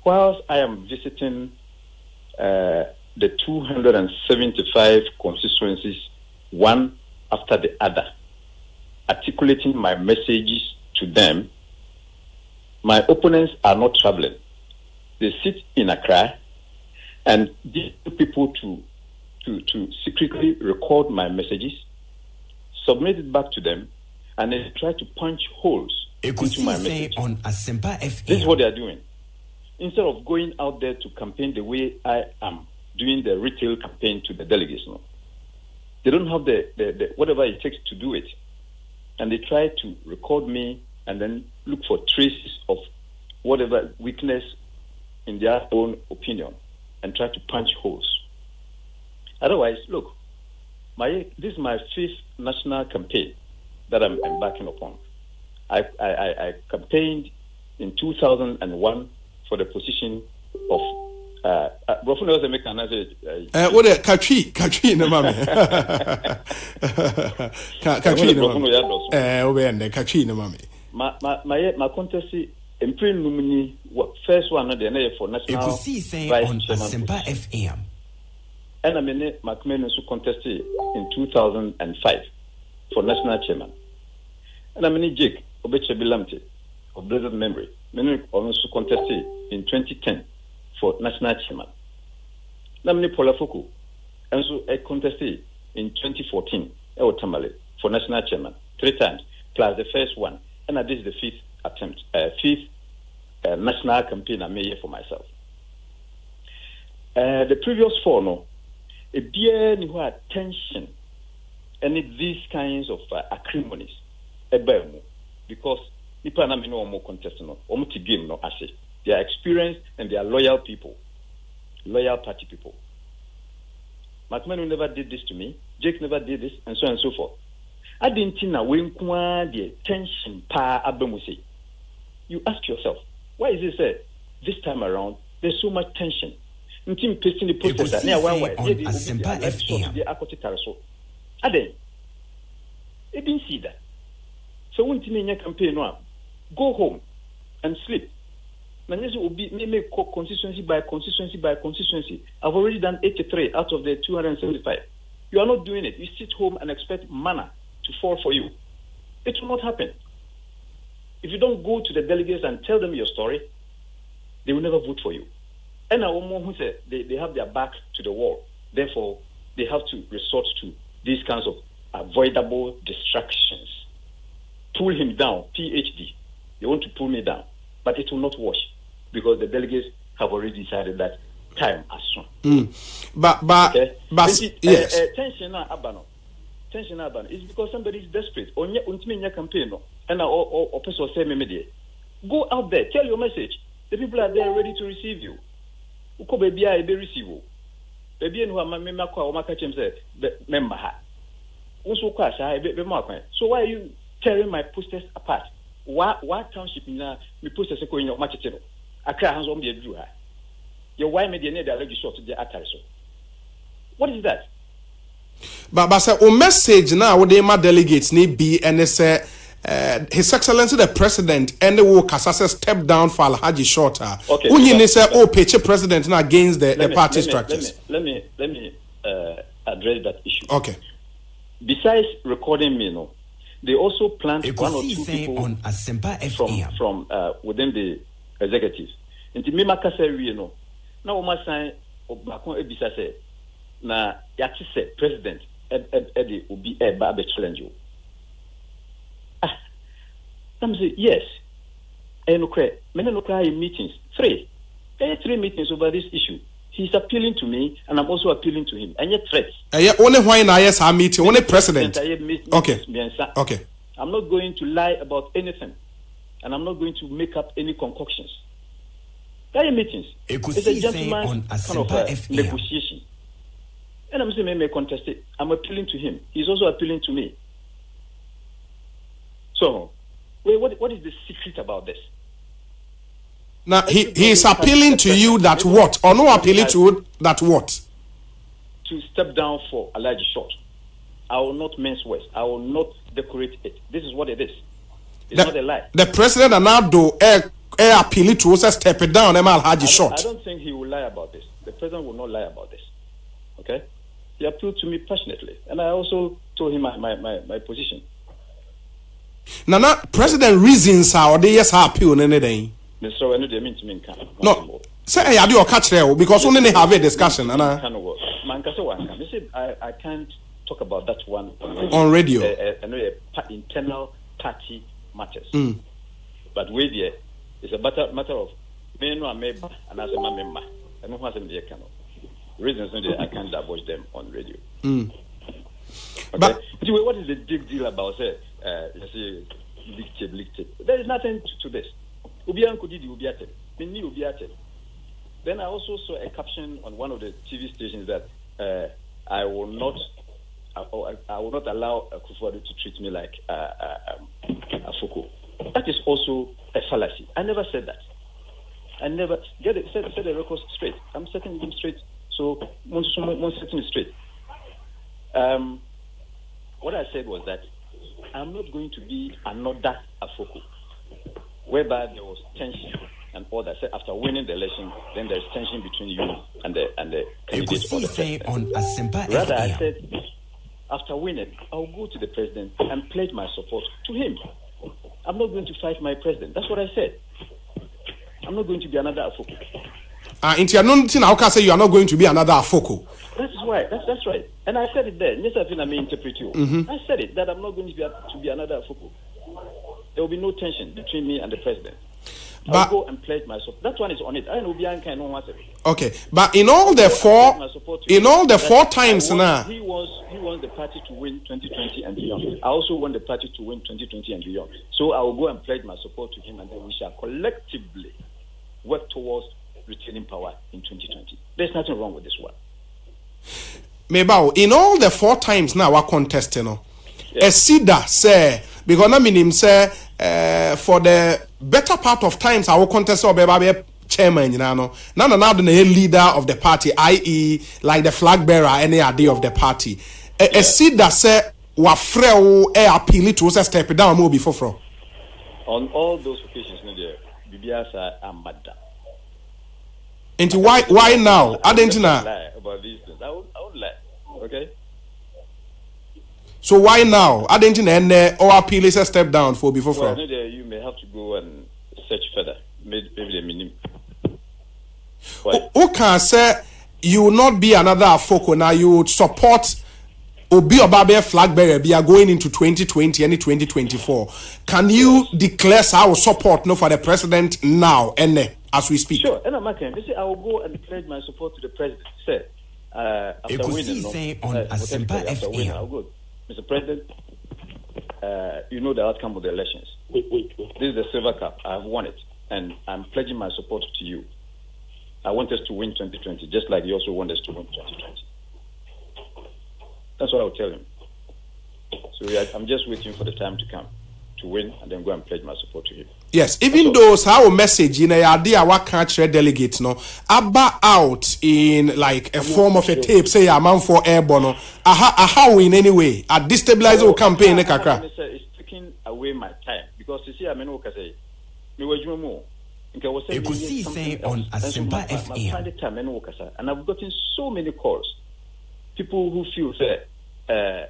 whilst I am visiting the 275 constituencies, one after the other, articulating my messages to them, my opponents are not traveling. They sit in Accra and these people to secretly record my messages, submit it back to them, and then try to punch holes into my message. On Asempa FM. This is what they are doing. Instead of going out there to campaign the way I am doing the retail campaign to the delegates, no, they don't have the whatever it takes to do it. And they try to record me and then look for traces of whatever weakness in their own opinion and try to punch holes. Otherwise, look, this is my fifth national campaign that I'm embarking upon. I campaigned in 2001 for the position of what Kachi no mame. Kachi no mame. My contest in pre-nominee first one the for national vice chairman. FM. And I mean Macmillan contested in 2005 for national chairman. And I mean Jake Obechebilamte of blessed memory. Many also contested in 2010 for national chairman. Namini Polafoku and so I contested in 2014 Tamale for national chairman 3 times plus the first one, and this is the fifth attempt, fifth national campaign I made for myself. The previous 4 no, a beer ni who tension and these kinds of acrimonies because people na me no more contest no to game no ase. They are experienced and they are loyal people, loyal party people. McMahon never did this to me. Jake never did this, and so on and so forth. I didn't know when the tension pa abemuse. You ask yourself, why is it said this time around there's so much tension? Team pasting the posters near one way. They are quite so. Ade, I didn't see that. So when team campaign go home and sleep. This will be make consistency by consistency by consistency. I've already done 83 out of the 275. You are not doing it. You sit home and expect manna to fall for you. It will not happen. If you don't go to the delegates and tell them your story, they will never vote for you. And I who say they have their back to the wall. Therefore, they have to resort to these kinds of avoidable distractions. Pull him down, PhD. They want to pull me down. But it will not wash because the delegates have already decided that time has soon. But yes. Tension is because somebody is desperate. On campaign, and or person say me go out there, tell your message. The people are there ready to receive you. Uko baby I be receive you. Baby no ma kwa o maka chem say member ha. Unso kwa sha be ma kwan. So why are you tearing my posters apart? What township na me posters ko yin o ma chete no. Akra hanzo o me dru ha. Your why me dey na dey register to the atare so. What is that? But say o message now we dey ma delegates ni be and say His Excellency the President and the work as step down for Alhaji Shorter. Okay. Unyi say pitch president now against the party structures. Let me address that issue. Okay. Besides recording me, no, they also plant one or two people on Asempa FM from within the executive. Inti me makasa wi no. Na o ma san obakon ebisa say na yati say president e obi e ba be challenge you. Some say, yes. And many local meetings, 3 meetings over this issue. He's appealing to me, and I'm also appealing to him. And yet threats. Only why na yes our meeting, only president. Okay. Okay. I'm not going to lie about anything, and I'm not going to make up any concoctions. There are meetings. It's a gentleman's kind of negotiation. And I'm saying, may contest it. I'm appealing to him. He's also appealing to me. So, what is the secret about this? Now he is appealing to you that what? Or no appealing to you that what? To step down for Alhaji Short. I will not mince words. I will not decorate it. This is what it is. It's not a lie. The president and now do appeal to us step it down Emal Haji short. I don't think he will lie about this. The president will not lie about this. Okay? He appealed to me passionately, and I also told him my position. Nana, president reasons how they yes appeal anything. Mr. I know they mean to me. No, say I do catch there because only have a discussion. And I can't talk about that one on radio. I know internal party matters. But wait there, it's a matter of me no member and as a member. I know what's in the account. Reasons I can't divulge them on radio. Okay. But what is the big deal about say let's say leak tape? There is nothing to this. Ubian could do Ubiate. Then I also saw a caption on one of the TV stations that I will not allow Akufo-Addo to treat me like a Afoko. That is also a fallacy. I never said that. I never set the record straight. I'm setting them straight. So one setting it straight. What I said was that I'm not going to be another Afoko, whereby there was tension and all that. So after winning the election, then there's tension between you and the candidate for the president. Rather, I said after winning, I'll go to the president and pledge my support to him. I'm not going to fight my president. That's what I said. I'm not going to be another Afoko. Into another how can say you are not going to be another Afoko? That's right. That's right. And I said it there. Yes, I think I may interpret you. I said it that I'm not going to be another Afoko. There will be no tension between me and the president. I'll go and pledge my support. That one is on it. I know Bianca and no one. Okay, but in all the four times now, he wants the party to win 2020 and beyond. I also want the party to win 2020 and beyond. So I will go and pledge my support to him, and then we shall collectively work towards retaining power in 2020. There's nothing wrong with this one. Mebao, in all the four times now, our contest, Esida say because I mean him say for the better part of times our contest or be chairman, you know, now the leader of the party, i.e., like the flag bearer, any idea of the party. Esida say wafreo appeal to us step down more before. On all those occasions, Bibiasa are mad. Into why now? I didn't know about these things. I would lie. Okay. So why now? I didn't know or appeal is a step down for before. Well, you may have to go and search further. Maybe the minimum. Who can say you will not be another Afoko now? You would support Obi Obabe flag bearer. We are going into 2020 and 2024. Can you declare our support for the president now and as we speak? Sure. And I will go and pledge my support to the president. Say, after winning, I'll go. Mr. President, you know the outcome of the elections. Wait. This is the Silver Cup. I have won it, and I'm pledging my support to you. I want us to win 2020, just like you also want us to win 2020. That's what I will tell him. So I'm just waiting for the time to come to win, and then go and pledge my support to him. Yes, even those how message in a idea what country delegates about out in like a form of a tape, say a man for airborne, how in any way a destabilizer campaign. It's taking away my time because you see, I mean, say, me was more. You could see say on Asempa FM, and I've gotten so many calls. People who feel say,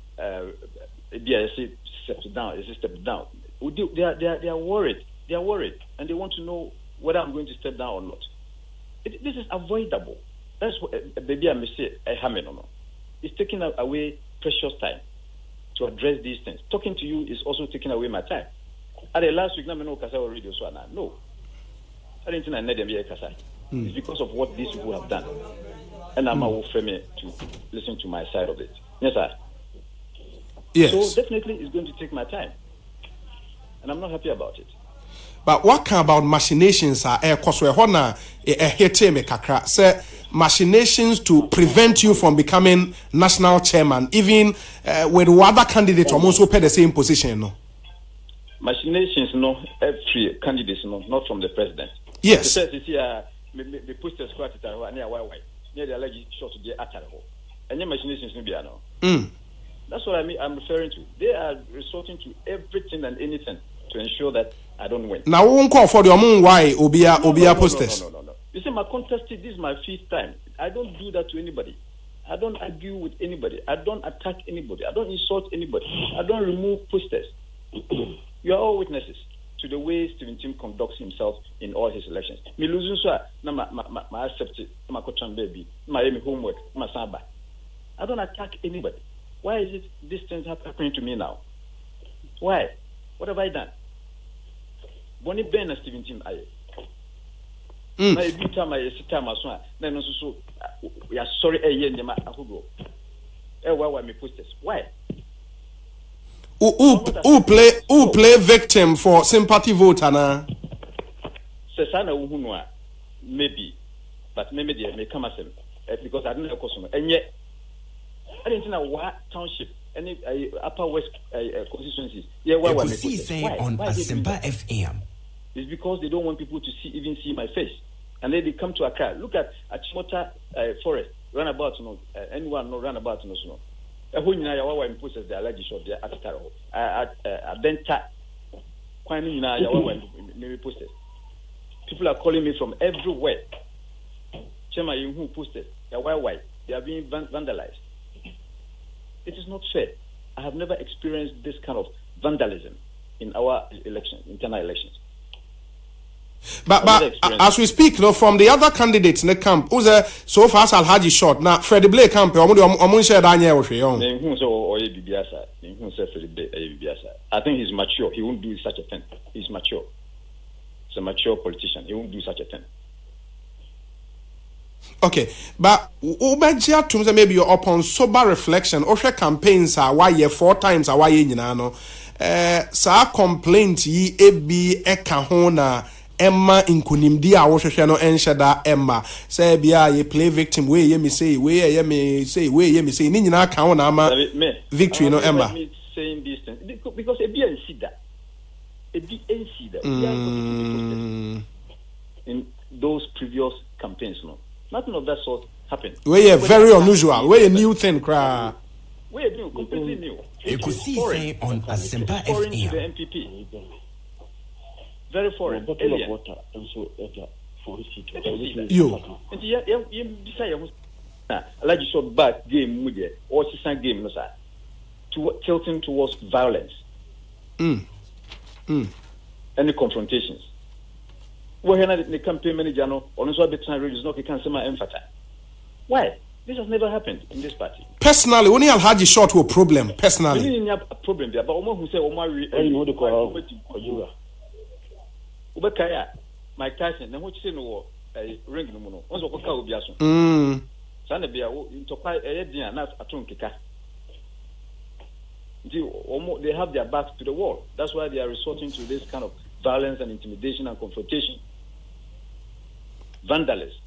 step down. They are worried. They are worried, and they want to know whether I'm going to step down or not. This is avoidable. That's what baby I may say. It's taking away precious time to address these things. Talking to you is also taking away my time. At the last week, no. I didn't think I need them here. It's because of what these people have done, and I'm afraid to listen to my side of it. Yes, sir. Yes. So definitely, it's going to take my time. And I'm not happy about it. But what kind about machinations are because we're hona kakra say machinations to prevent you from becoming national chairman, even when other candidates almost pay the same position, no? Machinations, no, every candidates, no, not from the president. Yes. They they push the squad near near the alleged shot to the attack. And your machinations, no. That's what I'm referring to. They are resorting to everything and anything to ensure that I don't win. Now, we won't call for the why Obia posters. No. You see, my contested, this is my 5th time. I don't do that to anybody. I don't argue with anybody. I don't attack anybody. I don't insult anybody. I don't remove posters. You are all witnesses to the way Stephen Tim conducts himself in all his elections. Me losing so na my accept it, my baby, my homework, my samba. I don't attack anybody. Why is it these things happening to me now? Why? What have I done? Bonnie Ben and Stephen Tim aye. Na every time I sit time as one, na no so we are sorry nyama ahugo. Why me posters? Why? Who play victim for sympathy vote ana? Sesana uhunwa maybe, but maybe they may come as because I don't know customer. And yet I didn't know what township any upper west constituencies. Yeah, why on Asempa FM? It's because they don't want people to even see my face. And then they come to Accra. Look at Achimota Forest, runabout, anyone no runabout, no. Who you know, I imposes the allergy shop there at Taro. Adenta, Kwani, maybe posted. People are calling me from everywhere. Chema, you who posted, why? They are being vandalized. It is not fair. I have never experienced this kind of vandalism in our internal elections. But as we speak, from the other candidates in the camp, who's so far as Alhaji short now, Freddie Blake camp, I think he's mature. He won't do such a thing. He's mature. He's a mature politician. He won't do such a thing. Okay, but Ubajia to maybe upon sober reflection, Osha campaigns are why 4 times are why sa complaint ye ebi ekahona Emma in kunimdi a wohwehwe no enhyeda Emma say bia ye play victim we ye me say we ye me say ni nyina ka ho na ama victory no Emma saying this thing because ebi ensida in those previous campaigns no nothing of that sort happened. We are very unusual. We a new thing cry. We are new, completely new. You could see say on Asempa FM. The MPP. Very foreign. Bottle of water and so for you. And you decide like you shot back game with it or second game no sir. Tilting towards violence. Any confrontations. Well, here the campaign manager no on so bit time radio is not can say my emphasis. Why? This has never happened in this party. Personally, only Alhaji short a problem. Personally, we didn't have a problem there, but Omo who say Omo you know the call Ubekaya, Mike Tyson, and what you say no ring no mono. Also, Oka Ubiaso. Sanabia into quite a year, not a trunkika. They have their backs to the wall. That's why they are resorting to this kind of violence and intimidation and confrontation. Vandalism.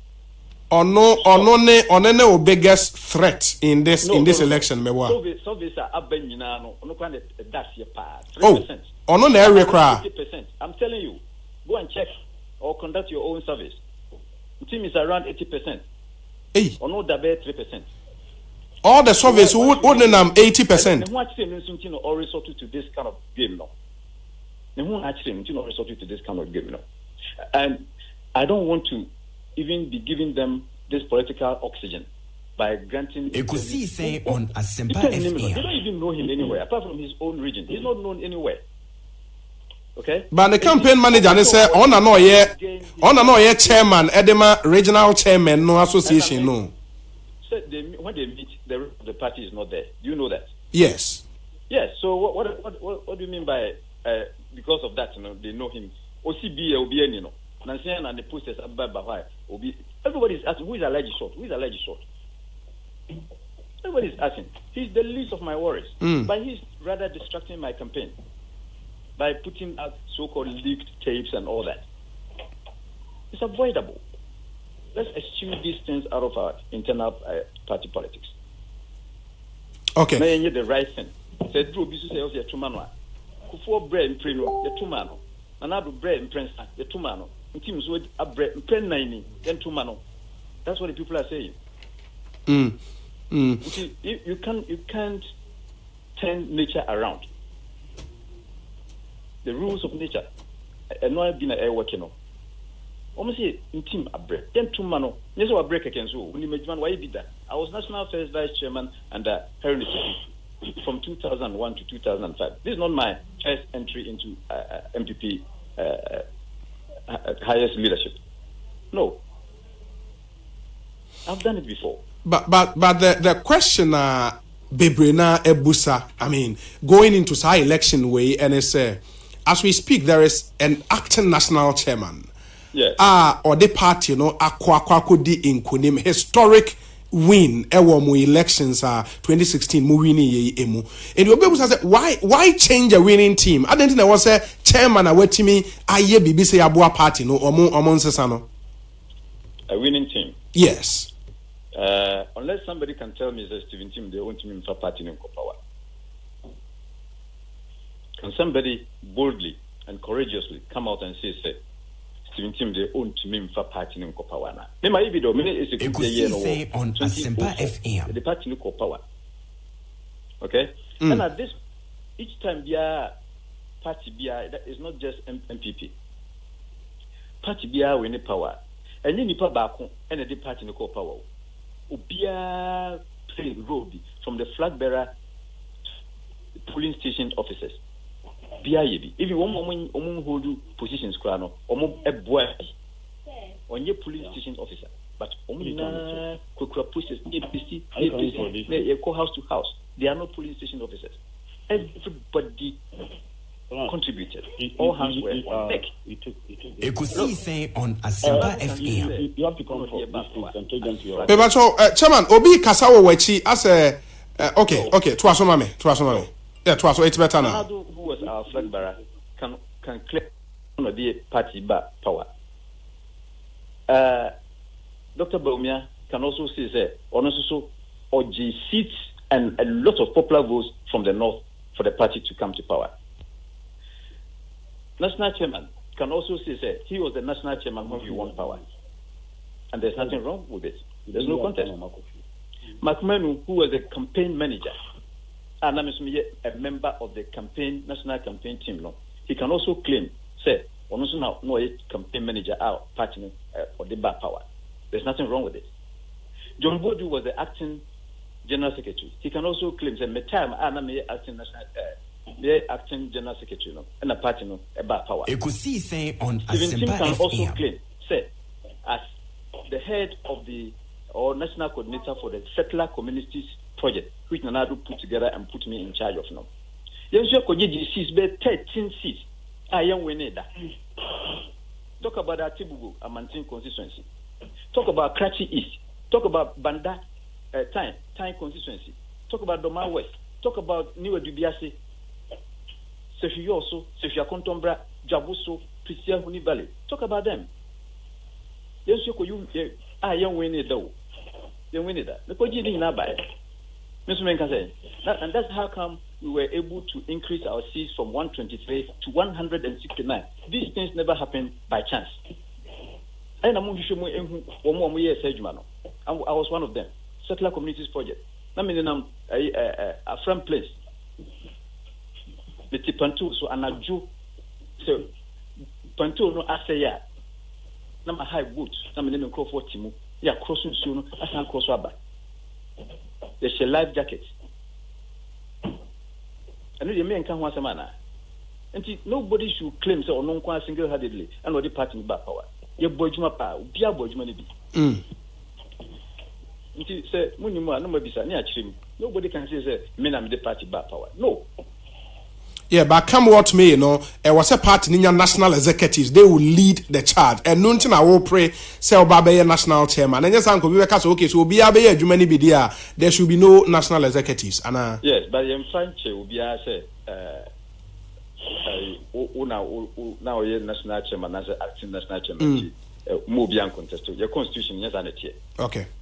No biggest threat in this election, mewa. So this are abenina no kind of that's your part. 3%. No area cry. 80%. I'm telling you, go and check or conduct your own service. The team is around 80%. Hey. Or no dabe 3%. All the service wouldn't 80%. And what actually or resort to this kind of game now? And who actually resort to this kind of game now? And I don't want to even be giving them this political oxygen by granting. You could see say on Asempa FM. They don't even know him anywhere apart from his own region. He's not known anywhere. Okay. But the campaign manager they say on and no chairman, Edema regional chairman, no association, no. So when they meet, the party is not there. Do you know that? Yes. Yes. So what do you mean by because of that? They know him. OCB Obi, Nancy and the posters by Obi. Everybody is asking who is Alhaji Short? Who is Alhaji Short? Everybody is asking. He's the least of my worries. But he's rather distracting my campaign by putting out so-called leaked tapes and all that. It's avoidable. Let's eschew these things out of our internal party politics. Okay. May you the right thing. Said Drew Bisu say also Tumano. Kufuor bread and preno, the Tumano. Another bread and prince, the Tumano. Teams with a bread pen 90, then Tumano. That's what the people are saying. You see, you can't turn nature around. The rules of nature. no be na e working no almost say in team a break then 2 man no yes we break again so when management why be that I was national first vice chairman under Heritage from 2001 to 2005. This is not my first entry into MPP highest leadership. No, I've done it before. But the question Bebrena Ebusa, I mean, going into Sai election way, and it's as we speak, there is an acting national chairman. Yes. Or the party, Akwa di Inkunim, historic win mu elections 2016 mu winning ye emu. And you be say why change a winning team? I don't think there was a chairman a wetimi aye bibi say abua party no omo nsesa no. A winning team. Yes. Unless somebody can tell me that Stephen Tim they want him for party in power. Can somebody boldly and courageously come out and say Stephen Tim they own to me for party in power na? Me ma ibi do me is a on Asempa FM. The party in power. Okay? And at this each time bia party bia that is not just MPP. Party bia we need power. And you nipa baako and the party in power. Ubia play role from the flag bearer to the polling station officers. Bia yebi. If you want hold positions krano, omo eboy on your police station officer. But na kokura process APC, house to house. They are not police station officers. Everybody contributed. All hands were on deck. Ekusi on Asempa FM. You have to come for this and take them to your. Chairman, Obi Kasawo Wechi as a okay. Tuaso. Yeah, Tuaso. It's better now. Who was our flag bearer can claim the party power. Dr. Baumia can also say OG seats and a lot of popular votes from the north for the party to come to power. National chairman can also say he was the national chairman when he won power. And there's nothing wrong with it. There's no contest. McMenu, who was a campaign manager, and I'm a member of the national campaign team, he can also claim, no a campaign manager out party for the bar power. There's nothing wrong with it. John Bodu was the acting general secretary. He can also claim, I'm acting general secretary and a party about power. Ekusi say on Stephen Tim Asempa can also FM. claim, as the head of the national coordinator for the settler communities project, which Nanadu put together and put me in charge of now. Yes, you could get 13 seats. I am winning that. Talk about Atibugu, a Mantin constituency. Talk about Kratchi East. Talk about Banda Time constituency. Talk about Doma West. Talk about Niwe Dubiase. Sefia also, Sefia Kontombra, Jabuso, Prisia Huni Valley. Talk about them. Yes, you young winning though. You win it. Because you didn't buy it. Mr. Menka say, and that's how come we were able to increase our seats from 123 to 169. These things never happen by chance. I was one of them. Settler Communities Project. I mean, a friend place. The Pantu, so Anaju. So, Pantu no Asaya. Nama high boots. Nama name call for Timu. Yeah, crossing soon. As I cross Waba. There's a life jacket. And the men can't want a man. And nobody should claim so non qua single handedly and what the party back power. Your boy Juma power, Pia boy money be. Say, Munima, nobody say, nobody can say, men am the party back power. No. Yeah, but come what may, it was a party in your national executives. They will lead the charge. And nothing I will pray, say, Obabe, national chairman. And yes, Uncle, we were okay, so be a bear, Jumani Bidia. There should be no national executives. And yes, but in French, will be a say, now you're national chairman, as acting national chairman, Mobian contest. Your constitution, yes, and it. Okay.